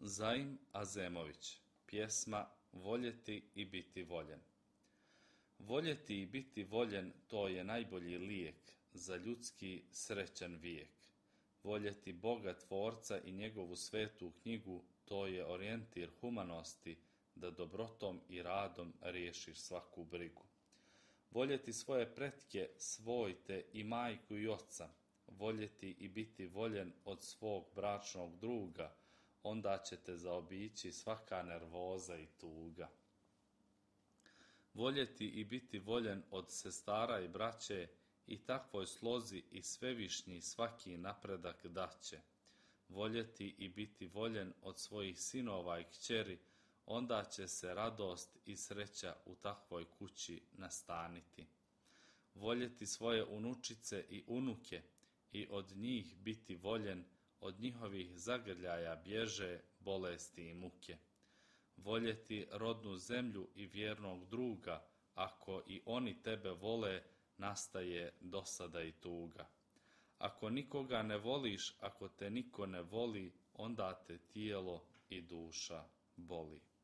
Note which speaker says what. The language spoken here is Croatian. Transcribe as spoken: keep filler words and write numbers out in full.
Speaker 1: Zaim Azemović, pjesma Voljeti i biti voljen. Voljeti i biti voljen, to je najbolji lijek za ljudski srećan vijek. Voljeti Boga Tvorca i njegovu svetu knjigu, to je orijentir humanosti, da dobrotom i radom riješiš svaku brigu. Voljeti svoje pretke, svojte i majku i oca, voljeti i biti voljen od svog bračnog druga, onda će te zaobići svaka nervoza i tuga. Voljeti i biti voljen od sestara i braće, i takvoj slozi i svevišnji svaki napredak daće. Voljeti i biti voljen od svojih sinova i kćeri, onda će se radost i sreća u takvoj kući nastaniti. Voljeti svoje unučice i unuke i od njih biti voljen, od njihovih zagrljaja bježe bolesti i muke. Voljeti rodnu zemlju i vjernog druga, ako i oni tebe vole, nastaje dosada i tuga. Ako nikoga ne voliš, ako te niko ne voli, onda te tijelo i duša boli.